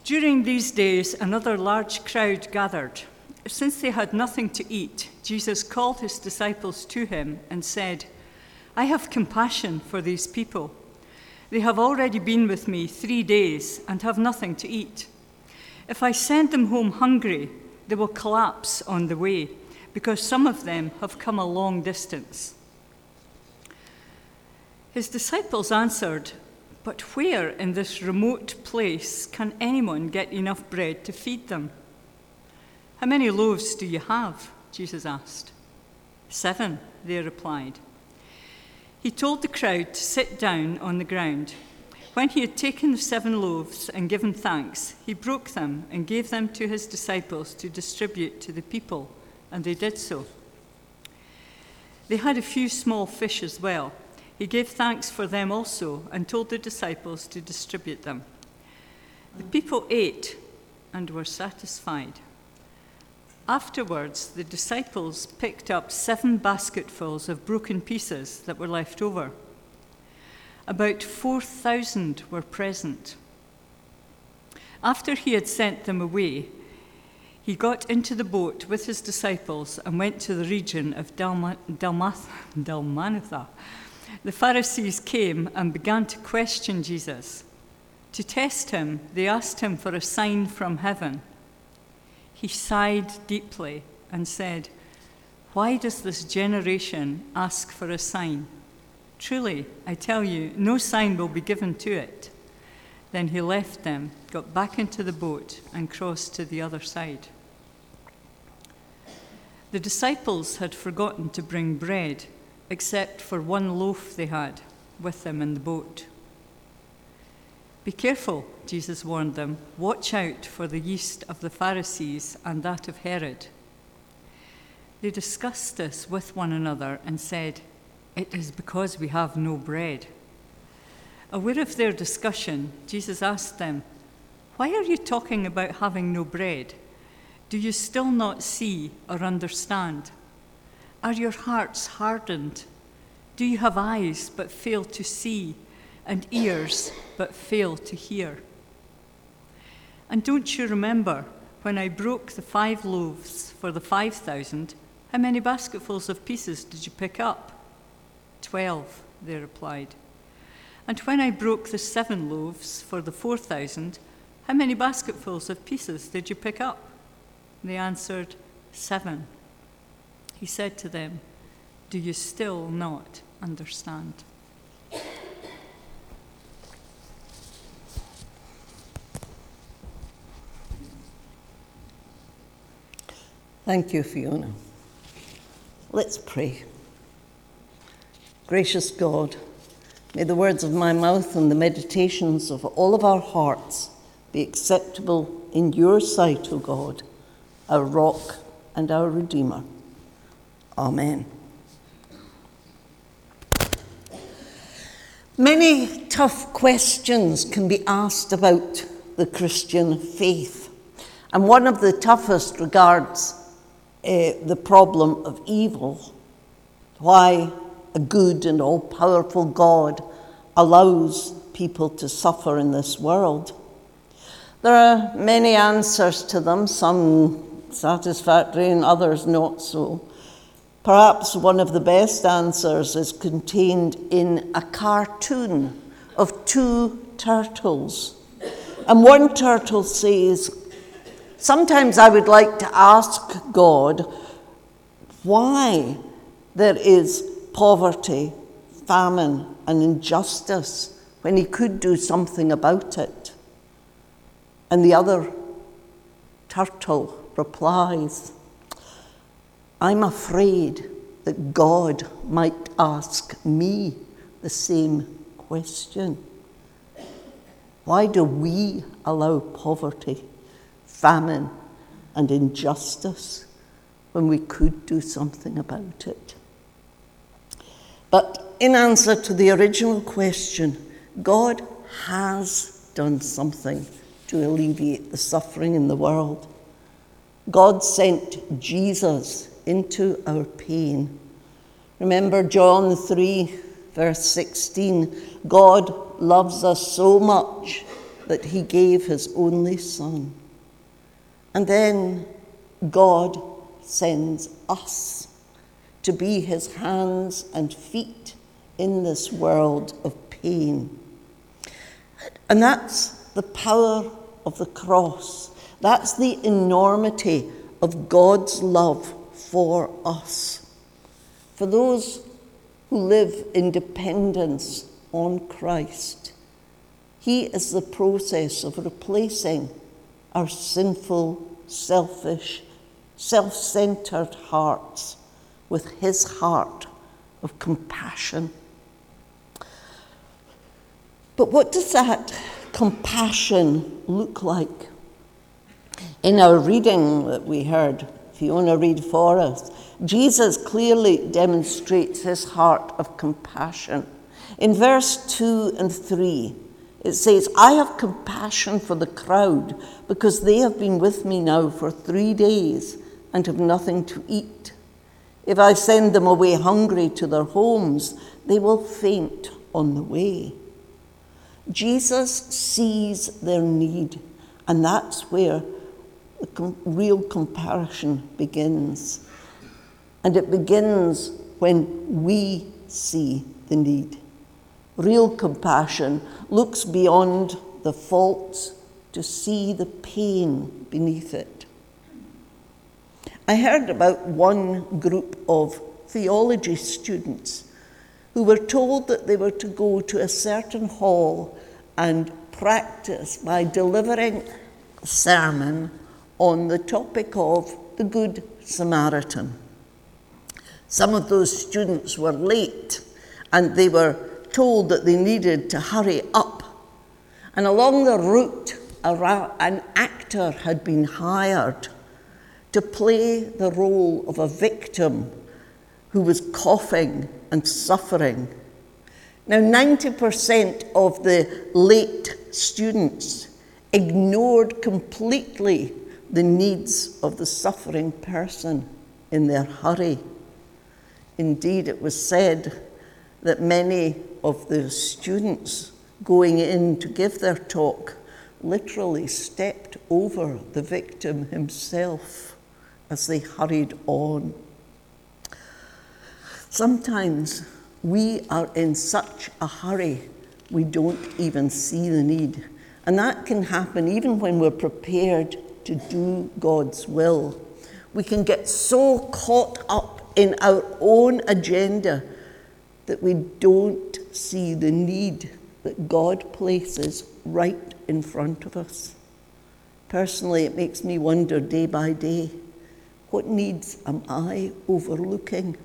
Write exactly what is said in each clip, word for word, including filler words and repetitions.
During these days, another large crowd gathered. Since they had nothing to eat, Jesus called his disciples to him and said, "I have compassion for these people. They have already been with me three days and have nothing to eat. If I send them home hungry, they will collapse on the way, because some of them have come a long distance." His disciples answered, "But where in this remote place can anyone get enough bread to feed them?" "How many loaves do you have?" Jesus asked. "Seven," they replied. He told the crowd to sit down on the ground. When he had taken the seven loaves and given thanks, he broke them and gave them to his disciples to distribute to the people, and they did so. They had a few small fish as well. He gave thanks for them also and told the disciples to distribute them. The people ate and were satisfied. Afterwards, the disciples picked up seven basketfuls of broken pieces that were left over. About four thousand were present. After he had sent them away, he got into the boat with his disciples and went to the region of Dalma- Dalmath- Dalmanutha. The Pharisees came and began to question Jesus. To test him, they asked him for a sign from heaven. He sighed deeply and said, "Why does this generation ask for a sign? Truly, I tell you, no sign will be given to it." Then he left them, got back into the boat, and crossed to the other side. The disciples had forgotten to bring bread, except for one loaf they had with them in the boat. "Be careful," Jesus warned them. "Watch out for the yeast of the Pharisees and that of Herod." They discussed this with one another and said, "It is because we have no bread." Aware of their discussion, Jesus asked them, "Why are you talking about having no bread? Do you still not see or understand? Are your hearts hardened? Do you have eyes but fail to see, and ears but fail to hear? And don't you remember when I broke the five loaves for the five thousand, how many basketfuls of pieces did you pick up?" "Twelve," they replied. "And when I broke the seven loaves for the four thousand, how many basketfuls of pieces did you pick up?" They answered, "Seven." He said to them, "Do you still not understand?" Thank you, Fiona. Let's pray. Gracious God, may the words of my mouth and the meditations of all of our hearts be acceptable in your sight, O God, our rock and our Redeemer. Amen. Many tough questions can be asked about the Christian faith, and one of the toughest regards uh, the problem of evil. Why a good and all-powerful God allows people to suffer in this world. There are many answers to them, some satisfactory and others not so. Perhaps one of the best answers is contained in a cartoon of two turtles. And one turtle says, "Sometimes I would like to ask God why there is poverty, famine, and injustice when he could do something about it." And the other turtle replies, "I'm afraid that God might ask me the same question. Why do we allow poverty, famine, and injustice when we could do something about it?" But in answer to the original question, God has done something to alleviate the suffering in the world. God sent Jesus into our pain. Remember John three, verse sixteen, God loves us so much that he gave his only Son. And then God sends us to be his hands and feet in this world of pain. And that's the power of the cross. That's the enormity of God's love for us. For those who live in dependence on Christ, he is the process of replacing our sinful, selfish, self-centered hearts with his heart of compassion. But what does that compassion look like? In our reading that we heard, if you want to read for us, Jesus clearly demonstrates his heart of compassion. In verse two and three, it says, I have compassion for the crowd because they have been with me now for three days and have nothing to eat. If I send them away hungry to their homes, they will faint on the way. Jesus sees their need, and that's where the com- real compassion begins. And it begins when we see the need. Real compassion looks beyond the faults to see the pain beneath it. I heard about one group of theology students who were told that they were to go to a certain hall and practice by delivering a sermon on the topic of the Good Samaritan. Some of those students were late, and they were told that they needed to hurry up. And along the route, an actor had been hired to play the role of a victim who was coughing and suffering. Now, ninety percent of the late students ignored completely the needs of the suffering person in their hurry. Indeed, it was said that many of the students going in to give their talk literally stepped over the victim himself as they hurried on. Sometimes we are in such a hurry, we don't even see the need. And that can happen even when we're prepared to do God's will. We can get so caught up in our own agenda that we don't see the need that God places right in front of us. Personally, it makes me wonder day by day, what needs am I overlooking?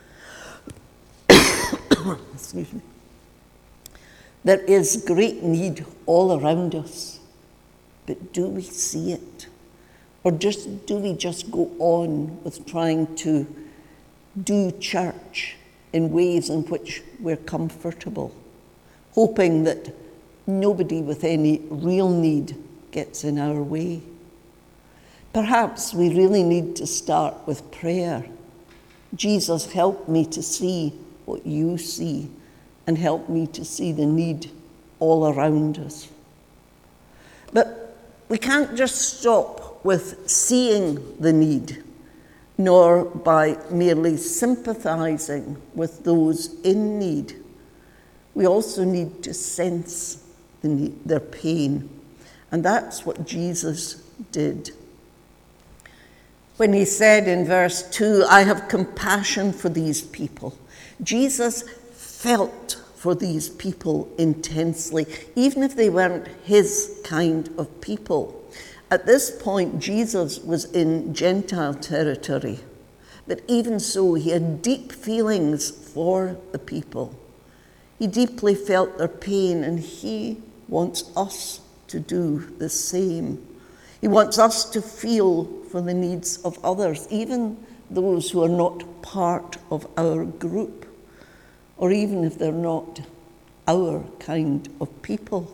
Excuse me. There is great need all around us, but do we see it? Or just do we just go on with trying to do church in ways in which we're comfortable, hoping that nobody with any real need gets in our way? Perhaps we really need to start with prayer. Jesus, help me to see what you see, and help me to see the need all around us. But we can't just stop with seeing the need, nor by merely sympathizing with those in need. We also need to sense the need, their pain, and that's what Jesus did. When he said in verse two, I have compassion for these people, Jesus felt for these people intensely, even if they weren't his kind of people. At this point, Jesus was in Gentile territory, but even so, he had deep feelings for the people. He deeply felt their pain, and he wants us to do the same. He wants us to feel for the needs of others, even those who are not part of our group, or even if they're not our kind of people.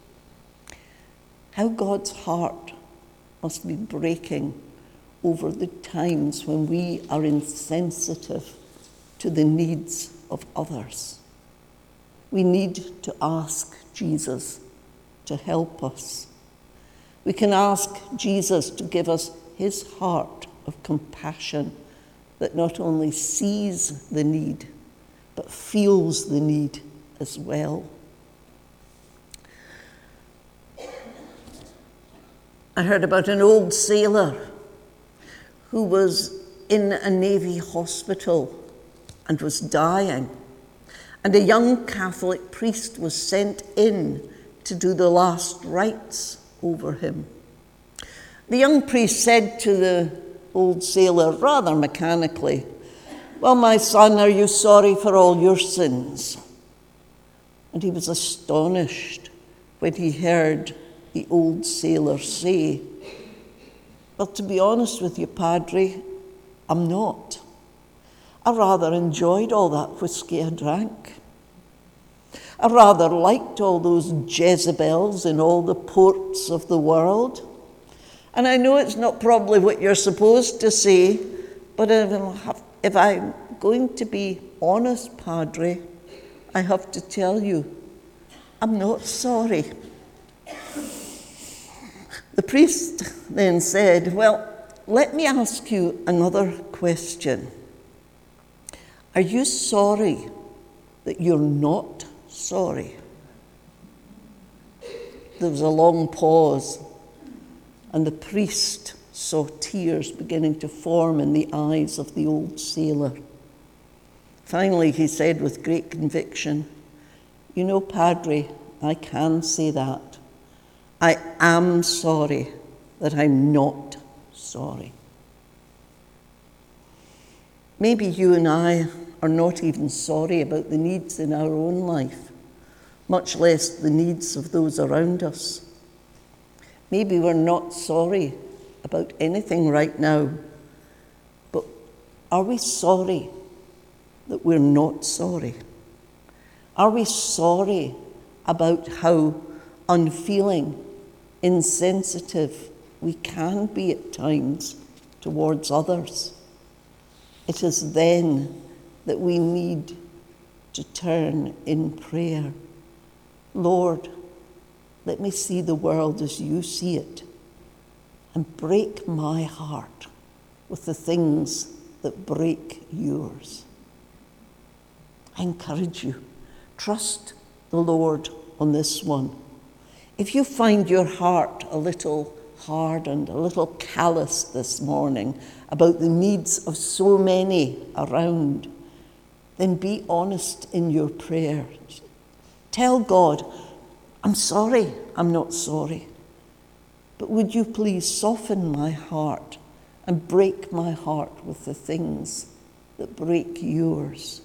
How God's heart must be breaking over the times when we are insensitive to the needs of others. We need to ask Jesus to help us. We can ask Jesus to give us his heart of compassion that not only sees the need, but feels the need as well. I heard about an old sailor who was in a Navy hospital and was dying. And a young Catholic priest was sent in to do the last rites over him. The young priest said to the old sailor, rather mechanically, "Well, my son, are you sorry for all your sins?" And he was astonished when he heard the old sailor say, "Well, to be honest with you, Padre, I'm not. I rather enjoyed all that whiskey I drank. I rather liked all those Jezebels in all the ports of the world. And I know it's not probably what you're supposed to say, but if I'm going to be honest, Padre, I have to tell you, I'm not sorry." The priest then said, "Well, let me ask you another question. Are you sorry that you're not sorry?" There was a long pause, and the priest saw tears beginning to form in the eyes of the old sailor. Finally, he said with great conviction, "You know, Padre, I can say that. I am sorry that I'm not sorry." Maybe you and I are not even sorry about the needs in our own life, much less the needs of those around us. Maybe we're not sorry about anything right now, but are we sorry that we're not sorry? Are we sorry about how unfeeling, insensitive we can be at times towards others? It is then that we need to turn in prayer. Lord, let me see the world as you see it, and break my heart with the things that break yours. I encourage you, trust the Lord on this one. If you find your heart a little hardened, a little callous this morning about the needs of so many around, then be honest in your prayers. Tell God, I'm sorry, I'm not sorry, but would you please soften my heart and break my heart with the things that break yours?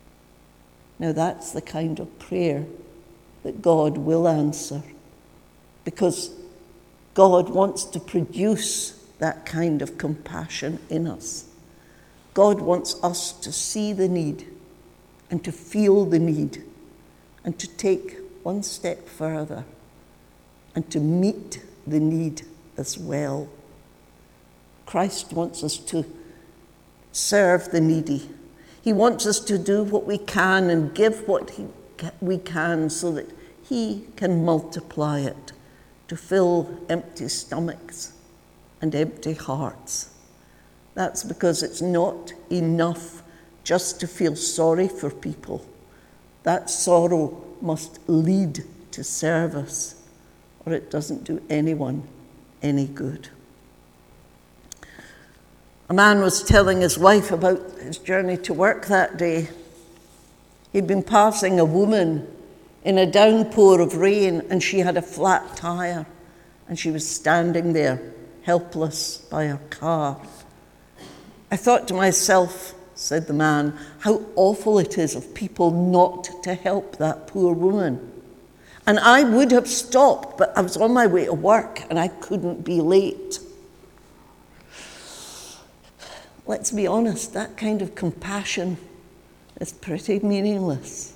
Now that's the kind of prayer that God will answer, because God wants to produce that kind of compassion in us. God wants us to see the need and to feel the need and to take one step further and to meet the need as well. Christ wants us to serve the needy. He wants us to do what we can and give what he, we can so that he can multiply it to fill empty stomachs and empty hearts. That's because it's not enough just to feel sorry for people. That sorrow must lead to service, or it doesn't do anyone any good. A man was telling his wife about his journey to work that day. He'd been passing a woman in a downpour of rain, and she had a flat tire, and she was standing there, helpless by her car. I thought to myself, said the man, how awful it is of people not to help that poor woman. And I would have stopped, but I was on my way to work, and I couldn't be late. Let's be honest, that kind of compassion is pretty meaningless.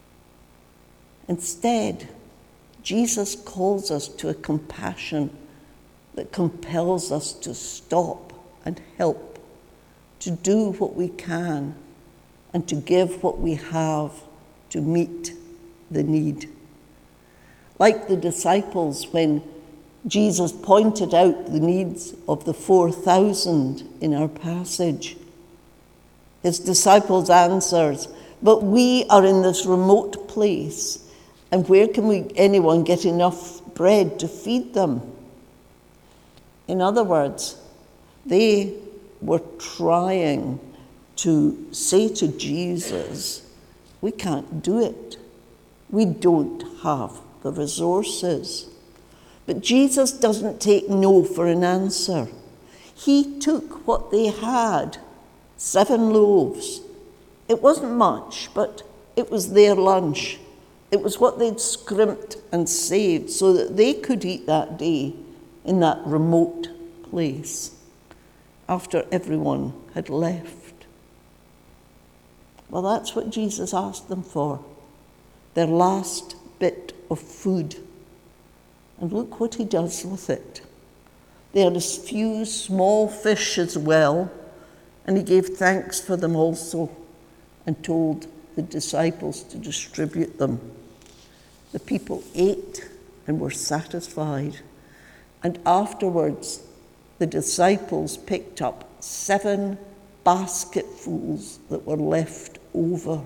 Instead, Jesus calls us to a compassion that compels us to stop and help, to do what we can, and to give what we have to meet the need. Like the disciples when Jesus pointed out the needs of the four thousand in our passage. His disciples answers, "But we are in this remote place, and where can we, anyone get enough bread to feed them?" In other words, they were trying to say to Jesus, "We can't do it. We don't have the resources." But Jesus doesn't take no for an answer. He took what they had, seven loaves. It wasn't much, but it was their lunch. It was what they'd scrimped and saved so that they could eat that day in that remote place after everyone had left. Well, that's what Jesus asked them for, their last bit of food. And look what he does with it. They had a few small fish as well, and he gave thanks for them also and told the disciples to distribute them. The people ate and were satisfied. And afterwards, the disciples picked up seven basketfuls that were left over.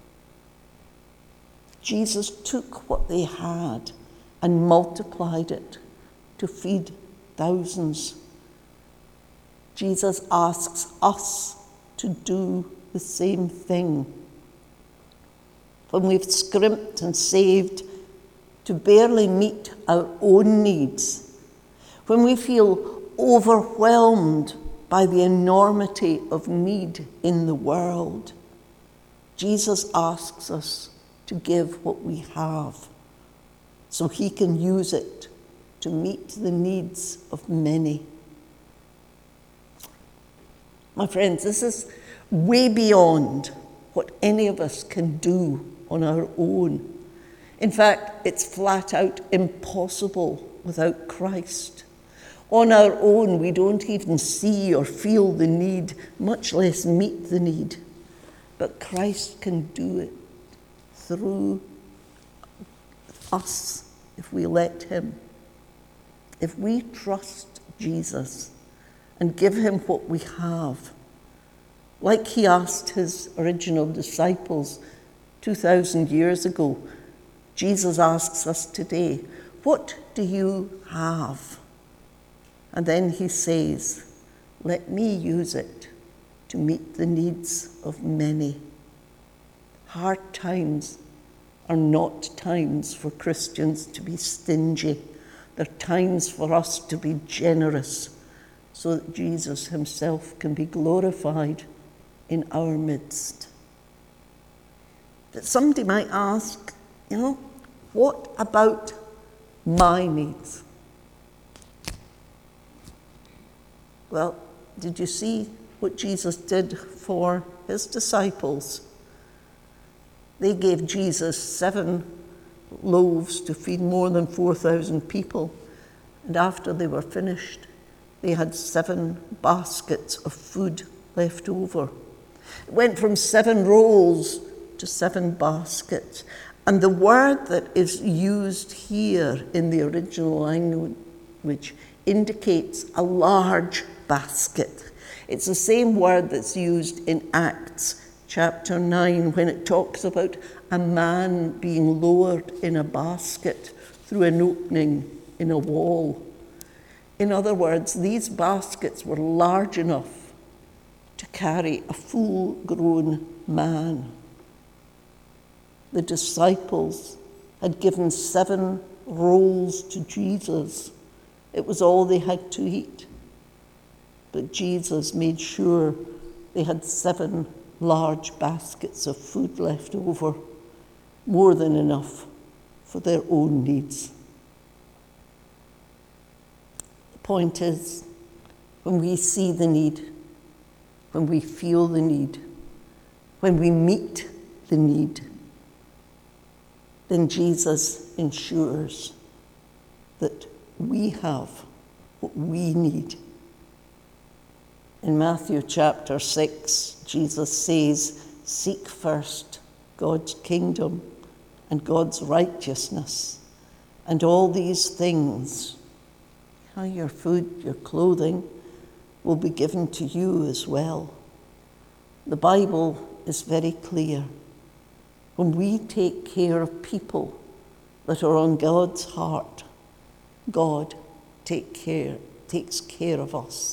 Jesus took what they had and multiplied it to feed thousands. Jesus asks us to do the same thing. When we've scrimped and saved to barely meet our own needs, when we feel overwhelmed by the enormity of need in the world, Jesus asks us to give what we have, so he can use it to meet the needs of many. My friends, this is way beyond what any of us can do on our own. In fact, it's flat out impossible without Christ. On our own, we don't even see or feel the need, much less meet the need. But Christ can do it through us if we let him. If we trust Jesus and give him what we have, like he asked his original disciples two thousand years ago, Jesus asks us today, "What do you have?" And then he says, "Let me use it to meet the needs of many." Hard times are not times for Christians to be stingy. They're times for us to be generous so that Jesus himself can be glorified in our midst. But somebody might ask, you know, what about my needs? Well, did you see what Jesus did for his disciples? They gave Jesus seven loaves to feed more than four thousand people. And after they were finished, they had seven baskets of food left over. It went from seven rolls to seven baskets. And the word that is used here in the original language indicates a large basket. It's the same word that's used in Acts chapter nine, when it talks about a man being lowered in a basket through an opening in a wall. In other words, these baskets were large enough to carry a full-grown man. The disciples had given seven rolls to Jesus. It was all they had to eat. But Jesus made sure they had seven large baskets of food left over, more than enough for their own needs. The point is, when we see the need, when we feel the need, when we meet the need, then Jesus ensures that we have what we need. In Matthew chapter six, Jesus says, "Seek first God's kingdom and God's righteousness, And all these things, your food, your clothing, will be given to you as well. The Bible is very clear. When we take care of people that are on God's heart, God take care, takes care of us.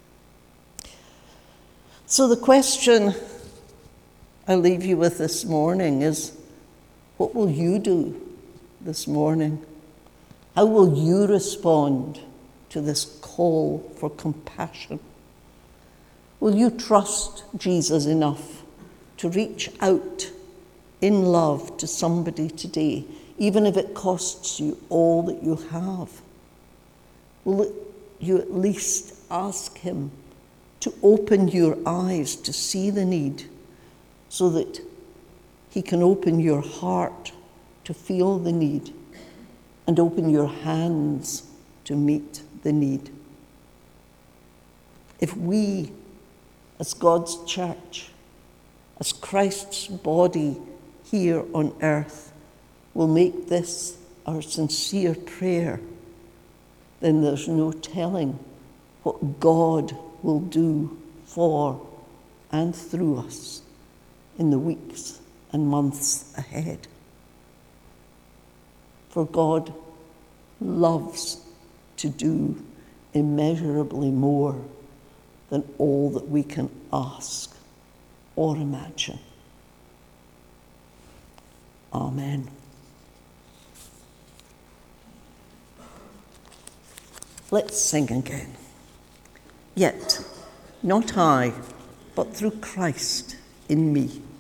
So the question I leave you with this morning is, what will you do this morning? How will you respond to this call for compassion? Will you trust Jesus enough to reach out in love to somebody today, even if it costs you all that you have? Will you at least ask him to open your eyes to see the need, so that he can open your heart to feel the need and open your hands to meet the need? If we, as God's church, as Christ's body here on earth, will make this our sincere prayer, then there's no telling what God will do for and through us in the weeks and months ahead. For God loves to do immeasurably more than all that we can ask or imagine. Amen. Let's sing again. Yet, not I, but through Christ in me.